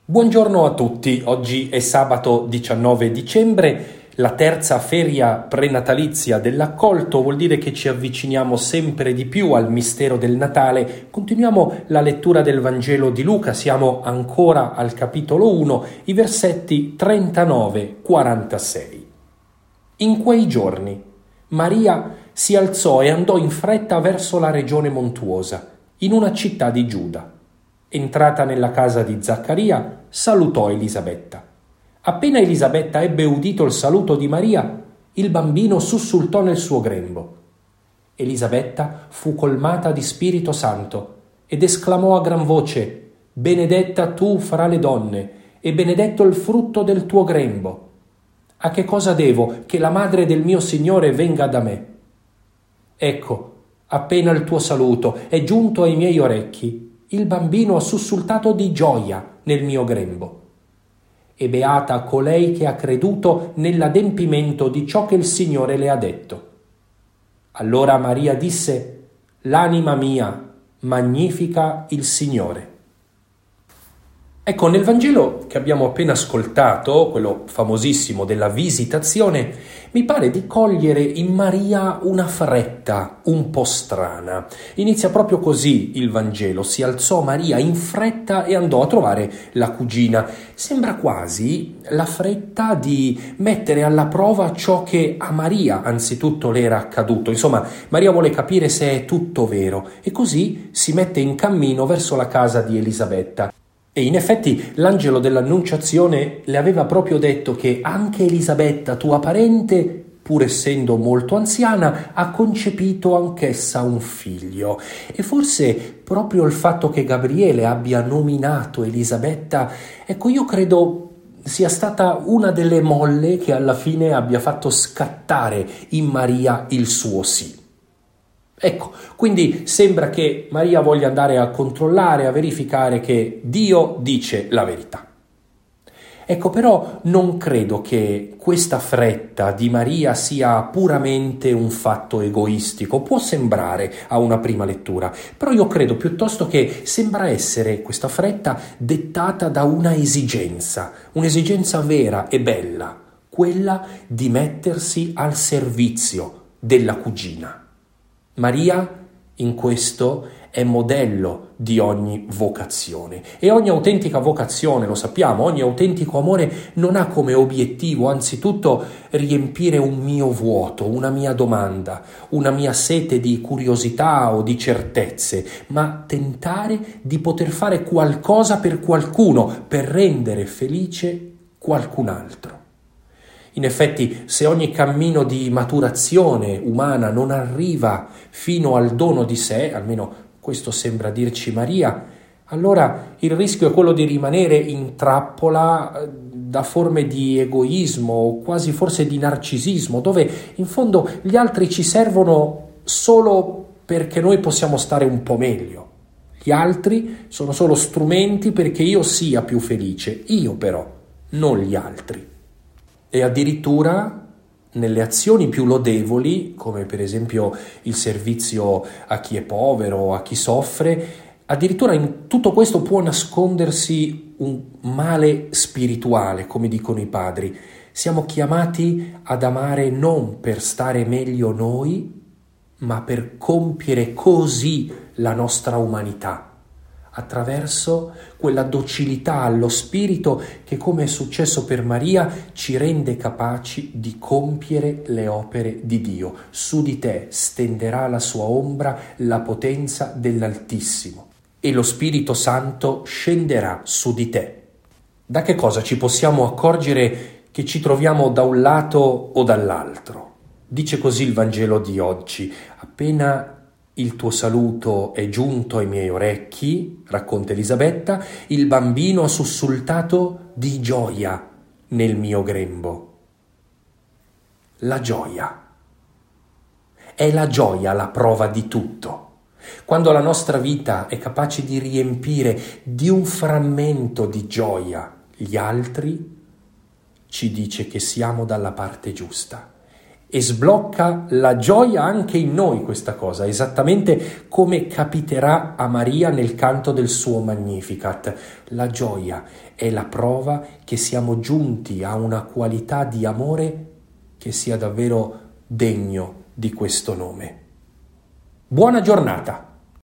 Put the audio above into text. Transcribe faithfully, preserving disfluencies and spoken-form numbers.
Buongiorno a tutti, oggi è sabato diciannove dicembre, la terza feria prenatalizia dell'accolto, vuol dire che ci avviciniamo sempre di più al mistero del Natale. Continuiamo la lettura del Vangelo di Luca, siamo ancora al capitolo uno, i versetti trentanove quarantasei. In quei giorni Maria si alzò e andò in fretta verso la regione montuosa, in una città di Giuda. Entrata nella casa di Zaccaria, salutò Elisabetta. Appena Elisabetta ebbe udito il saluto di Maria, il bambino sussultò nel suo grembo. Elisabetta fu colmata di Spirito Santo ed esclamò a gran voce: «Benedetta tu fra le donne, e benedetto il frutto del tuo grembo. A che cosa devo che la madre del mio Signore venga da me? Ecco, appena il tuo saluto è giunto ai miei orecchi, il bambino ha sussultato di gioia nel mio grembo. E beata colei che ha creduto nell'adempimento di ciò che il Signore le ha detto». Allora Maria disse: «L'anima mia magnifica il Signore». Ecco, nel Vangelo che abbiamo appena ascoltato, quello famosissimo della visitazione, mi pare di cogliere in Maria una fretta un po' strana. Inizia proprio così il Vangelo: si alzò Maria in fretta e andò a trovare la cugina. Sembra quasi la fretta di mettere alla prova ciò che a Maria anzitutto le era accaduto. Insomma, Maria vuole capire se è tutto vero e così si mette in cammino verso la casa di Elisabetta. E in effetti l'angelo dell'Annunciazione le aveva proprio detto che anche Elisabetta, tua parente, pur essendo molto anziana, ha concepito anch'essa un figlio. E forse proprio il fatto che Gabriele abbia nominato Elisabetta, ecco, io credo sia stata una delle molle che alla fine abbia fatto scattare in Maria il suo sì. Ecco, quindi sembra che Maria voglia andare a controllare, a verificare che Dio dice la verità. Ecco, però non credo che questa fretta di Maria sia puramente un fatto egoistico. Può sembrare a una prima lettura, però io credo piuttosto che sembra essere questa fretta dettata da una esigenza, un'esigenza vera e bella, quella di mettersi al servizio della cugina. Maria in questo è modello di ogni vocazione e ogni autentica vocazione, lo sappiamo, ogni autentico amore non ha come obiettivo anzitutto riempire un mio vuoto, una mia domanda, una mia sete di curiosità o di certezze, ma tentare di poter fare qualcosa per qualcuno, per rendere felice qualcun altro. In effetti, se ogni cammino di maturazione umana non arriva fino al dono di sé, almeno questo sembra dirci Maria, allora il rischio è quello di rimanere in trappola da forme di egoismo, quasi forse di narcisismo, dove in fondo gli altri ci servono solo perché noi possiamo stare un po' meglio. Gli altri sono solo strumenti perché io sia più felice, io però, non gli altri. E addirittura nelle azioni più lodevoli, come per esempio il servizio a chi è povero, a chi soffre, addirittura in tutto questo può nascondersi un male spirituale, come dicono i padri. Siamo chiamati ad amare non per stare meglio noi, ma per compiere così la nostra umanità, attraverso quella docilità allo Spirito che, come è successo per Maria, ci rende capaci di compiere le opere di Dio. Su di te stenderà la sua ombra la potenza dell'Altissimo e lo Spirito Santo scenderà su di te. Da che cosa ci possiamo accorgere che ci troviamo da un lato o dall'altro? Dice così il Vangelo di oggi: appena il tuo saluto è giunto ai miei orecchi, racconta Elisabetta, il bambino ha sussultato di gioia nel mio grembo. La gioia. È la gioia la prova di tutto. Quando la nostra vita è capace di riempire di un frammento di gioia gli altri, ci dice che siamo dalla parte giusta e sblocca la gioia anche in noi questa cosa, esattamente come capiterà a Maria nel canto del suo Magnificat. La gioia è la prova che siamo giunti a una qualità di amore che sia davvero degno di questo nome. Buona giornata!